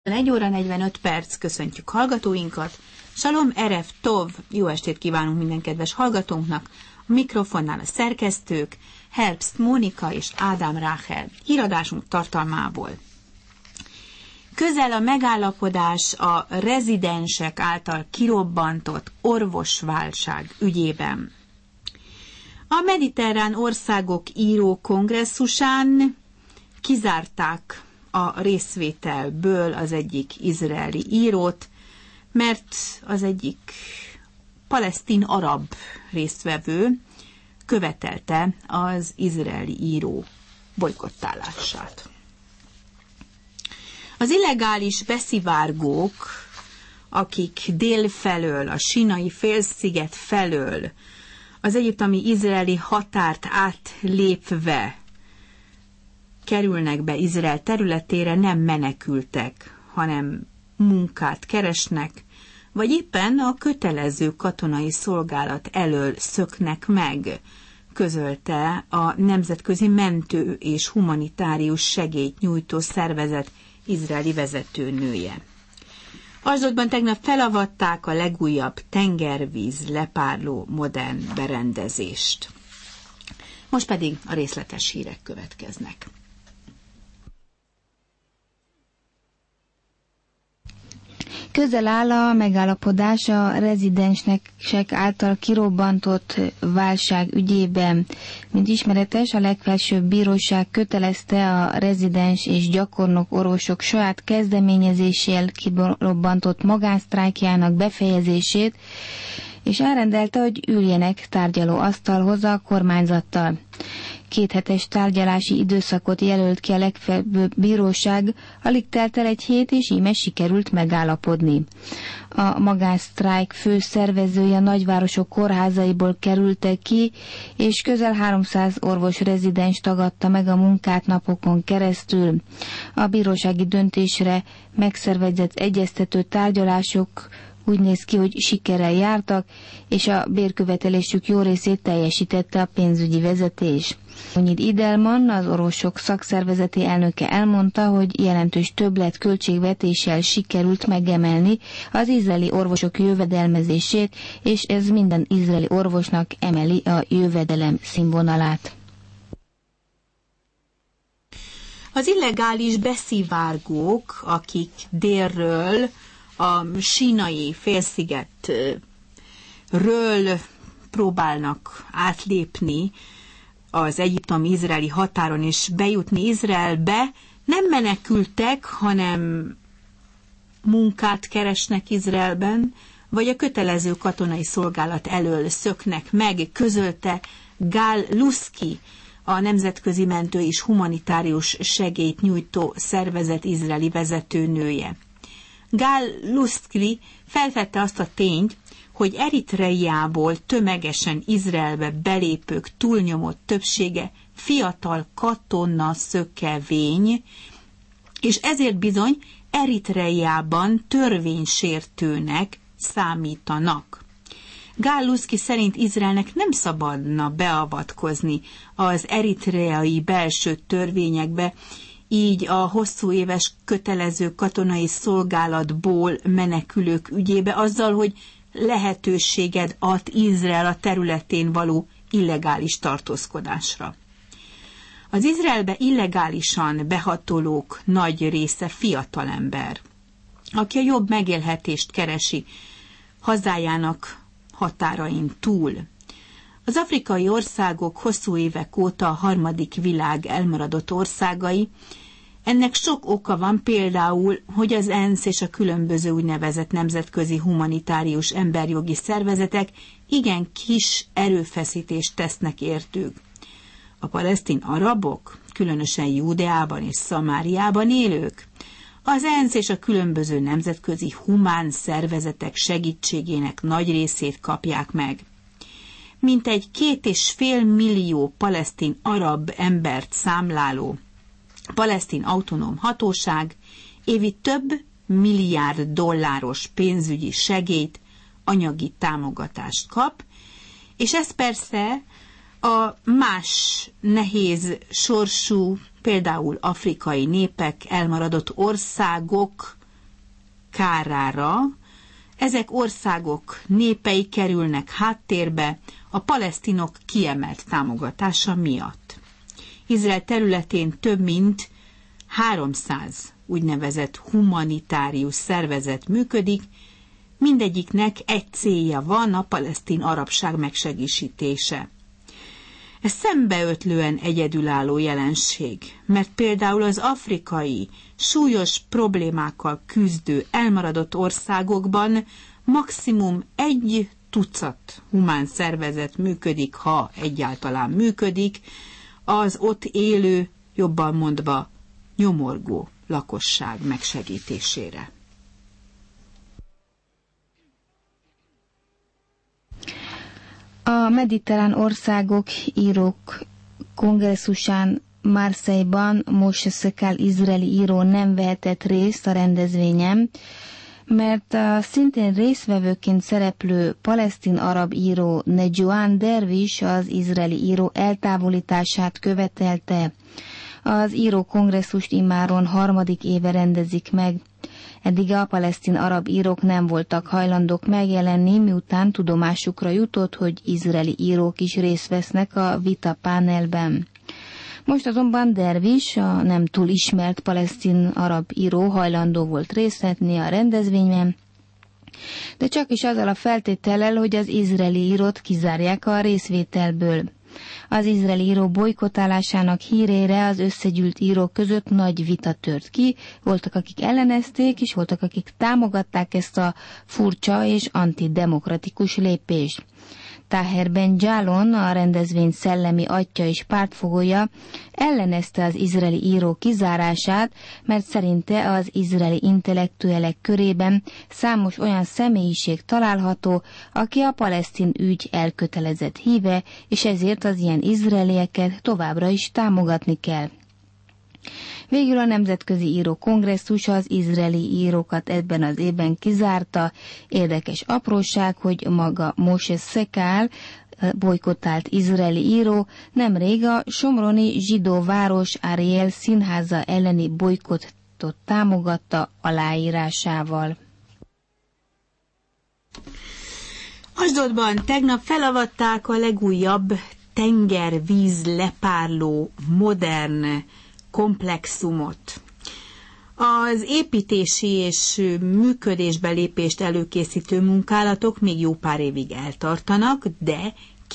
1 óra 45 perc, köszöntjük hallgatóinkat. Salom Erev Tov, jó estét kívánunk minden kedves hallgatónknak. A mikrofonnál a szerkesztők, Herbst Mónika és Ádám Ráhel. Híradásunk tartalmából. Közel a megállapodás a rezidensek által kirobbantott orvosválság ügyében. A mediterrán országok író kongresszusán kizárták a részvételből az egyik izraeli írót, mert az egyik palesztin arab résztvevő követelte az izraeli író bojkottálását. Az illegális beszivárgók, akik délfelől, a Sínai félsziget felől, az egyiptomi-izraeli határt átlépve kerülnek be Izrael területére, nem menekültek, hanem munkát keresnek, vagy éppen a kötelező katonai szolgálat elől szöknek meg, közölte a Nemzetközi Mentő és Humanitárius Segélyt nyújtó szervezet izraeli vezetőnője. Asdodban tegnap felavatták a legújabb tengervíz lepárló modern berendezést. Most pedig a részletes hírek következnek. Közel áll a megállapodás a rezidensek által kirobbantott válság ügyében. Mint ismeretes, a legfelsőbb bíróság kötelezte a rezidens és gyakornok orvosok saját kezdeményezéssel kirobbantott magánsztrájkjának befejezését, és elrendelte, hogy üljenek tárgyaló asztalhoz a kormányzattal. 2 hetes tárgyalási időszakot jelölt ki a legfelsőbb bíróság, alig telt el 1 hét, és íme sikerült megállapodni. A magánsztrájk fő szervezője a nagyvárosok kórházaiból kerültek ki, és közel 300 orvos rezidens tagadta meg a munkát napokon keresztül. A bírósági döntésre megszervezett egyeztető tárgyalások úgy néz ki, hogy sikerrel jártak, és a bérkövetelésük jó részét teljesítette a pénzügyi vezetés. Onyid Idelman, az orvosok szakszervezeti elnöke elmondta, hogy jelentős többlet költségvetéssel sikerült megemelni az izraeli orvosok jövedelmezését, és ez minden izraeli orvosnak emeli a jövedelem színvonalát. Az illegális beszivárgók, akik délről a Sínai félszigetről próbálnak átlépni az egyiptomi-izraeli határon és bejutni Izraelbe, nem menekültek, hanem munkát keresnek Izraelben, vagy a kötelező katonai szolgálat elől szöknek meg, közölte Gál Luszki, a Nemzetközi Mentő és Humanitárius Segélyt nyújtó szervezet izraeli vezetőnője. Gál Luszki felvette azt a tényt, hogy Eritreából tömegesen Izraelbe belépők túlnyomott többsége fiatal katona szökevény, és ezért bizony Eritreában törvénysértőnek számítanak. Gál Luszki szerint Izraelnek nem szabadna beavatkozni az eritreai belső törvényekbe, így a hosszú éves kötelező katonai szolgálatból menekülők ügyébe azzal, hogy lehetőséged ad Izrael a területén való illegális tartózkodásra. Az Izraelbe illegálisan behatolók nagy része fiatalember, aki a jobb megélhetést keresi hazájának határain túl. Az afrikai országok hosszú évek óta a harmadik világ elmaradott országai. Ennek sok oka van, például, hogy az ENSZ és a különböző úgynevezett nemzetközi humanitárius emberjogi szervezetek igen kis erőfeszítést tesznek értük. A palesztin arabok, különösen Júdeában és Szamáriában élők, az ENSZ és a különböző nemzetközi humán szervezetek segítségének nagy részét kapják meg. Mintegy 2,5 millió palesztin arab embert számláló palesztin autonóm hatóság évi több milliárd dolláros pénzügyi segélyt, anyagi támogatást kap, és ez persze a más nehéz sorsú, például afrikai népek, elmaradott országok kárára. Ezek országok népei kerülnek háttérbe a palesztinok kiemelt támogatása miatt. Izrael területén több mint 300 úgynevezett humanitárius szervezet működik, mindegyiknek egy célja van, a palesztin arabság megsegítése. Ez szembeötlően egyedülálló jelenség, mert például az afrikai, súlyos problémákkal küzdő elmaradott országokban maximum 1 tucat humán szervezet működik, ha egyáltalán működik, az ott élő, jobban mondva, nyomorgó lakosság megsegítésére. A mediterrán országok írók kongresszusán Marseille-ban Moshe Szekál izraeli író nem vehetett részt a rendezvényen, mert a szintén résztvevőként szereplő palesztin-arab író Nejouan Dervish az izraeli író eltávolítását követelte. Az író kongresszust immáron 3. éve rendezik meg. Eddig a palesztin-arab írók nem voltak hajlandók megjelenni, miután tudomásukra jutott, hogy izraeli írók is részt vesznek a vita panelben. Most azonban Dervish, a nem túl ismert palesztin-arab író hajlandó volt részt venni a rendezvényben, de csak is azzal a feltétellel, hogy az izraeli írót kizárják a részvételből. Az izraeli író bojkottálásának hírére az összegyűlt írók között nagy vita tört ki, voltak akik ellenezték, és voltak akik támogatták ezt a furcsa és antidemokratikus lépést. Taher Ben Jalon, a rendezvény szellemi atya és pártfogója, ellenezte az izraeli író kizárását, mert szerinte az izraeli intellektuelek körében számos olyan személyiség található, aki a palesztin ügy elkötelezett híve, és ezért az ilyen izraelieket továbbra is támogatni kell. Végül a Nemzetközi Író Kongresszus az izraeli írókat ebben az évben kizárta. Érdekes apróság, hogy maga Moshe Szekál, bojkottált izraeli író, nemrég a somroni zsidó város Ariel színháza elleni bojkottot támogatta aláírásával. Asdodban tegnap felavatták a legújabb tengervíz lepárló modern komplexumot. Az építési és működésbe lépést előkészítő munkálatok még jó pár évig eltartanak, de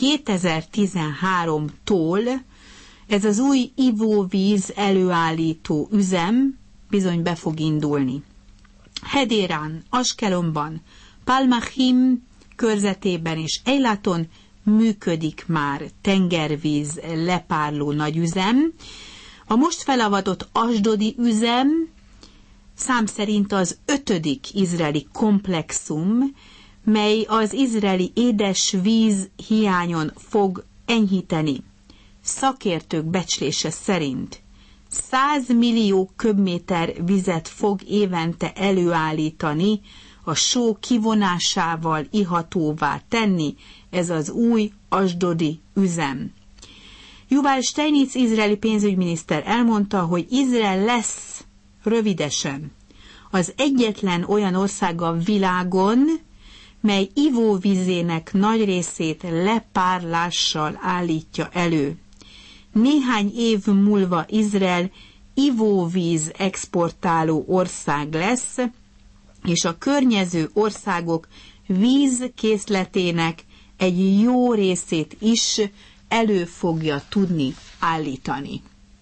2013-tól ez az új ivóvíz előállító üzem bizony be fog indulni. Hedérán, Askelonban, Palmachim körzetében és Eilaton működik már tengervíz lepárló nagyüzem. A most felavatott asdodi üzem szám szerint az 5. izraeli komplexum, mely az izraeli édesvíz hiányon fog enyhíteni. Szakértők becslése szerint 100 millió köbméter vizet fog évente előállítani, a só kivonásával ihatóvá tenni ez az új asdodi üzem. Yuval Steinitz izraeli pénzügyminiszter elmondta, hogy Izrael lesz rövidesen az egyetlen olyan ország a világon, mely ivóvízének nagy részét lepárlással állítja elő. Néhány év múlva Izrael ivóvíz exportáló ország lesz, és a környező országok vízkészletének egy jó részét is elő fogja tudni állítani.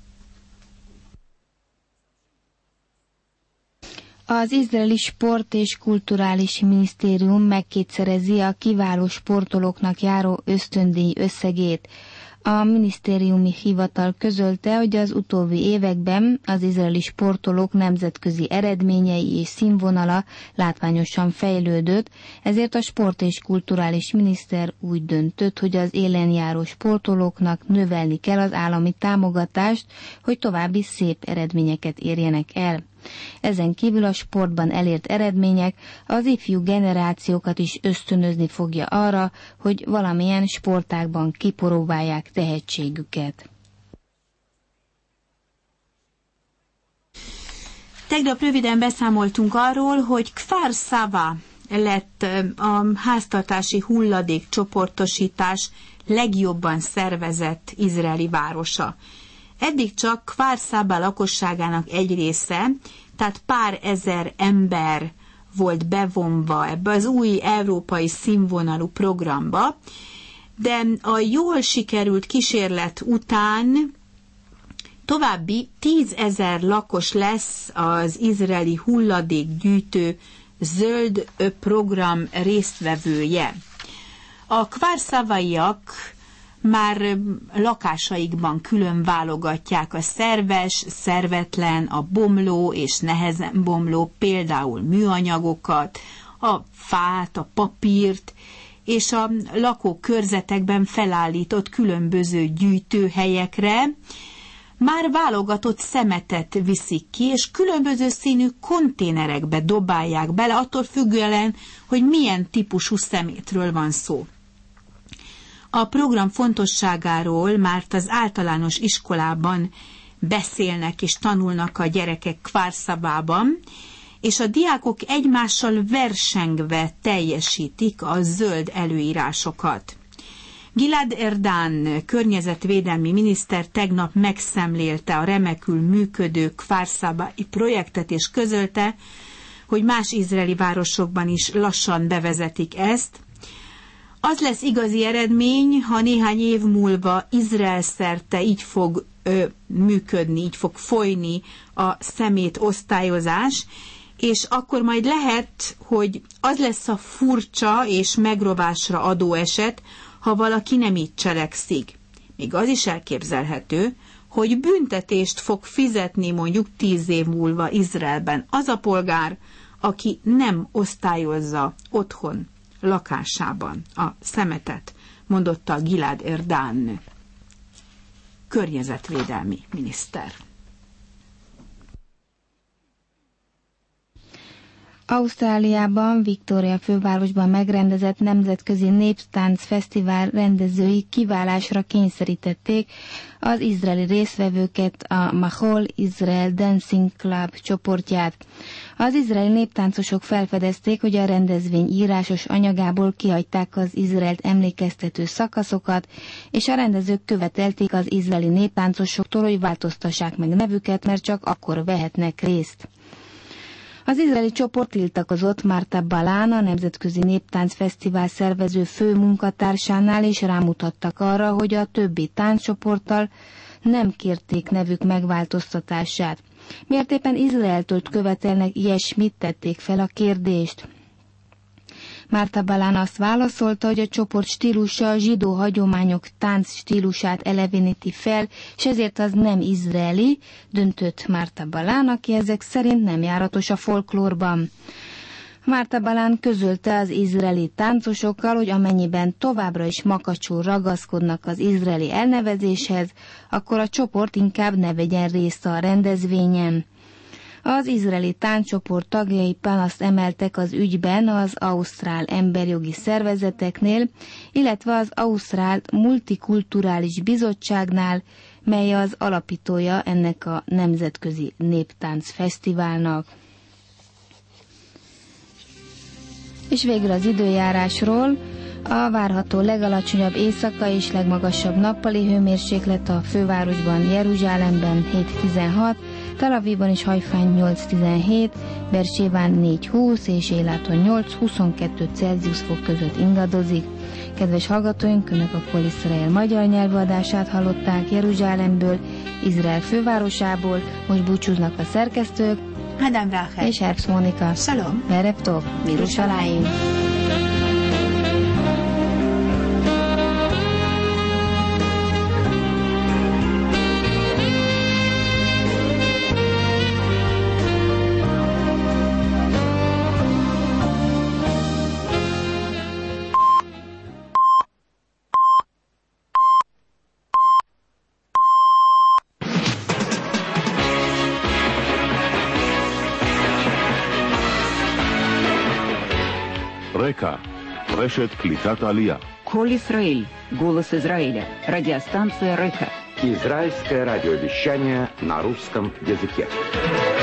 Az izraeli sport és kulturális minisztérium megkétszerezi a kiváló sportolóknak járó ösztöndíj összegét. A minisztériumi hivatal közölte, hogy az utóbbi években az izraeli sportolók nemzetközi eredményei és színvonala látványosan fejlődött, ezért a sport és kulturális miniszter úgy döntött, hogy az élenjáró sportolóknak növelni kell az állami támogatást, hogy további szép eredményeket érjenek el. Ezen kívül a sportban elért eredmények az ifjú generációkat is ösztönözni fogja arra, hogy valamilyen sportágban kipróbálják tehetségüket. Tegnap röviden beszámoltunk arról, hogy Kfar Szava lett a háztartási hulladékcsoportosítás legjobban szervezett izraeli városa. Eddig csak Kfar Szava lakosságának egy része, tehát pár ezer ember volt bevonva ebbe az új európai színvonalú programba, de a jól sikerült kísérlet után további 10 000 lakos lesz az izraeli hulladékgyűjtő zöld program résztvevője. A Kfar Szavaiak már lakásaikban külön válogatják a szerves, szervetlen, a bomló és nehezen bomló, például műanyagokat, a fát, a papírt, és a lakókörzetekben felállított különböző gyűjtőhelyekre már válogatott szemetet viszik ki, és különböző színű konténerekbe dobálják bele, attól függően, hogy milyen típusú szemétről van szó. A program fontosságáról már az általános iskolában beszélnek és tanulnak a gyerekek Kfar Szavában, és a diákok egymással versengve teljesítik a zöld előírásokat. Gilad Erdan környezetvédelmi miniszter tegnap megszemlélte a remekül működő Kfar Szavai projektet, és közölte, hogy más izraeli városokban is lassan bevezetik ezt. Az lesz igazi eredmény, ha néhány év múlva Izrael szerte így fog működni, így fog folyni a szemét osztályozás, és akkor majd lehet, hogy az lesz a furcsa és megrovásra adó eset, ha valaki nem így cselekszik. Még az is elképzelhető, hogy büntetést fog fizetni mondjuk 10 év múlva Izraelben az a polgár, aki nem osztályozza otthon, lakásában a szemetet, mondotta Gilad Erdan, környezetvédelmi miniszter. Ausztráliában, Victoria fővárosban megrendezett nemzetközi néptánc fesztivál rendezői kiválásra kényszerítették az izraeli résztvevőket, a Mahol Israel Dancing Club csoportját. Az izraeli néptáncosok felfedezték, hogy a rendezvény írásos anyagából kihagyták az Izraelt emlékeztető szakaszokat, és a rendezők követelték az izraeli néptáncosoktól, hogy változtassák meg nevüket, mert csak akkor vehetnek részt. Az izraeli csoport tiltakozott Marta Balán, a Nemzetközi Néptánc Fesztivál szervező fő munkatársánál, és rámutattak arra, hogy a többi tánccsoporttal nem kérték nevük megváltoztatását. Miért éppen Izraeltől követelnek ilyesmit, tették fel a kérdést. Marta Balán azt válaszolta, hogy a csoport stílusa a zsidó hagyományok tánc stílusát eleveníti fel, és ezért az nem izraeli, döntött Marta Balán, aki ezek szerint nem járatos a folklórban. Marta Balán közölte az izraeli táncosokkal, hogy amennyiben továbbra is makacsul ragaszkodnak az izraeli elnevezéshez, akkor a csoport inkább ne vegyen részt a rendezvényen. Az izraeli tánccsoport tagjai panaszt emeltek az ügyben az ausztrál emberjogi szervezeteknél, illetve az Ausztrál Multikulturális Bizottságnál, mely az alapítója ennek a nemzetközi néptánc fesztiválnak. És végül az időjárásról. A várható legalacsonyabb éjszaka és legmagasabb nappali hőmérséklet a fővárosban, Jeruzsálemben 7-16, Tel Avivban és Hajfán 8-17, Beerséván 4-20 és Éláton 8-22 Celsius fok között ingadozik. Kedves hallgatóink, Önök a Kol Iszrael magyar nyelvű adását hallották Jeruzsálemből, Izrael fővárosából. Most búcsúznak a szerkesztők, Ádám Ráhel és Herbst Mónika. Shalom. Erev Tov, Yerushalayim. רקע, רשת קליטת העלייה. Кол Исраэль, голос Израиля, радиостанция Река. Израильское радиовещание на русском языке.